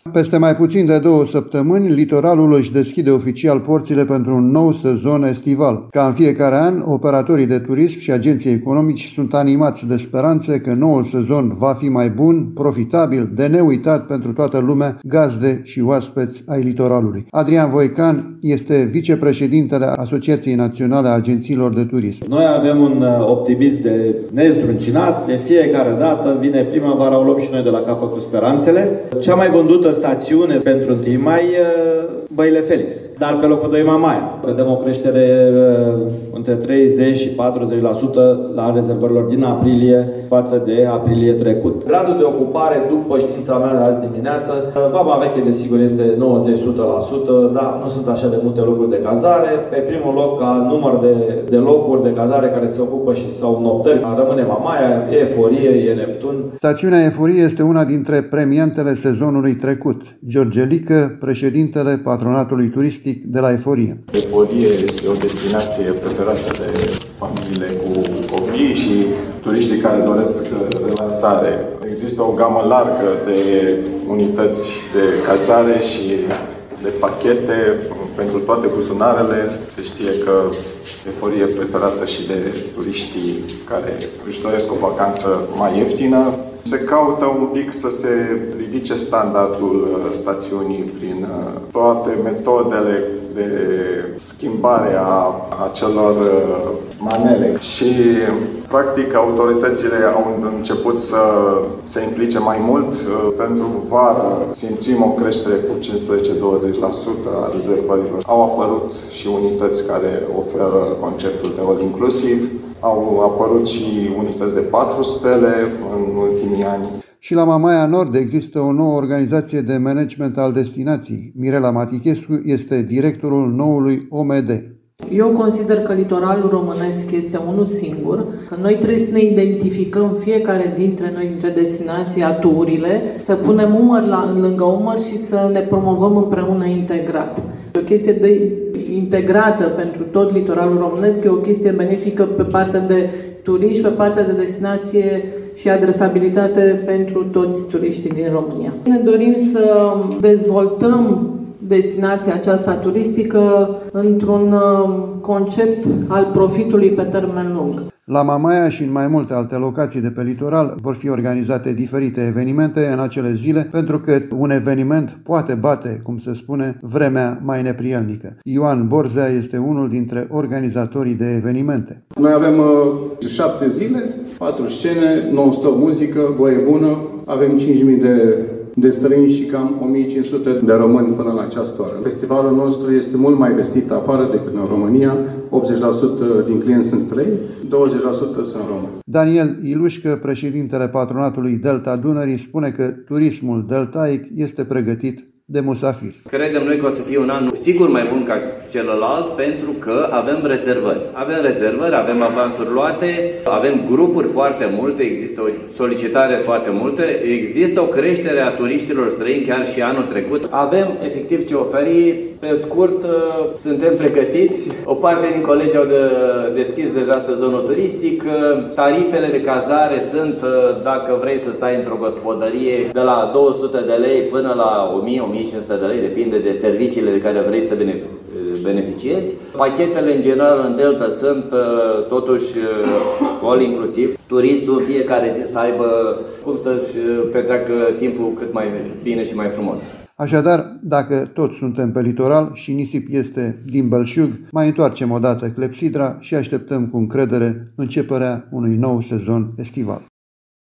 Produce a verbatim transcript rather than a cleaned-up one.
Peste mai puțin de două săptămâni, litoralul își deschide oficial porțile pentru un nou sezon estival. Ca în fiecare an, operatorii de turism și agenții economici sunt animați de speranțe că noul sezon va fi mai bun, profitabil, de neuitat pentru toată lumea, gazde și oaspeți ai litoralului. Adrian Voican este vicepreședintele Asociației Naționale a Agențiilor de Turism. Noi avem un optimism de nezdruncinat. De fiecare dată vine primăvara, o luăm și noi de la capăt cu speranțele. Cea mai vândută stațiune pentru întâi mai, Băile Felix. Dar pe locul doi Mamaia. Vedem o creștere între treizeci și patruzeci la sută la rezervărilor din aprilie față de aprilie trecut. Gradul de ocupare, după știința mea de azi dimineață, Vama Veche desigur este nouăzeci la sută, dar nu sunt așa de multe locuri de cazare. Pe primul loc, ca număr de, de locuri de cazare care se ocupă și sau noptări, rămâne Mamaia, e Eforie, e Neptun. Stațiunea Eforie este una dintre premiantele sezonului trecut. George Lică, președintele Patronatului Turistic de la Eforie. Eforie este o destinație preferată de familiile cu copii și turiștii care doresc relaxare. Există o gamă largă de unități de cazare și de pachete pentru toate buzunarele. Se știe că Eforie e preferată și de turiștii care își doresc o vacanță mai ieftină. Se caută un pic să se ridice standardul stațiunii prin toate metodele de schimbare a acelor manele și, practic, autoritățile au început să se implice mai mult. Pentru vară simțim o creștere cu cincisprezece-douăzeci la sută a rezervărilor. Au apărut și unități care oferă conceptul de all inclusiv. Au apărut și unități de patru stele în ultimii ani. Și la Mamaia Nord există o nouă organizație de management al destinației. Mirela Matichescu este directorul noului O M D. Eu consider că litoralul românesc este unul singur, că noi trebuie să ne identificăm fiecare dintre noi, dintre destinații, aturile, să punem umăr la, lângă umăr și să ne promovăm împreună integrat. O chestie de integrată pentru tot litoralul românesc, e o chestie benefică pe partea de turiști, pe partea de destinație și adresabilitate pentru toți turiștii din România. Ne dorim să dezvoltăm destinația aceasta turistică într-un concept al profitului pe termen lung. La Mamaia și în mai multe alte locații de pe litoral vor fi organizate diferite evenimente în acele zile, pentru că un eveniment poate bate, cum se spune, vremea mai neprielnică. Ioan Borzea este unul dintre organizatorii de evenimente. Noi avem uh, șapte zile, patru scene, non-stop muzică, voie bună, avem cinci mii de de străini și cam o mie cinci sute de români până la această oră. Festivalul nostru este mult mai vestit afară decât în România. optzeci la sută din clienți sunt străini, douăzeci la sută sunt români. Daniel Ilușcă, președintele Patronatului Delta Dunării, spune că turismul deltaic este pregătit de musafiri. Credem noi că o să fie un an sigur mai bun ca celălalt pentru că avem rezervări. Avem rezervări, avem avansuri luate, avem grupuri foarte multe, există o solicitare foarte multă, există o creștere a turiștilor străini chiar și anul trecut. Avem efectiv ce oferi. Pe scurt, suntem pregătiți. O parte din colegi au de deschis deja sezonul turistic. Tarifele de cazare sunt, dacă vrei să stai într-o gospodărie, de la două sute de lei până la o mie - o mie cinci sute de lei, depinde de serviciile de care vrei să beneficiezi. Pachetele în general în Delta sunt totuși all inclusiv. Turistul în fiecare zi să aibă cum să-și petreacă timpul cât mai bine și mai frumos. Așadar, dacă toți suntem pe litoral și nisip este din belșug, mai întoarcem odată clepsidra și așteptăm cu încredere începerea unui nou sezon estival.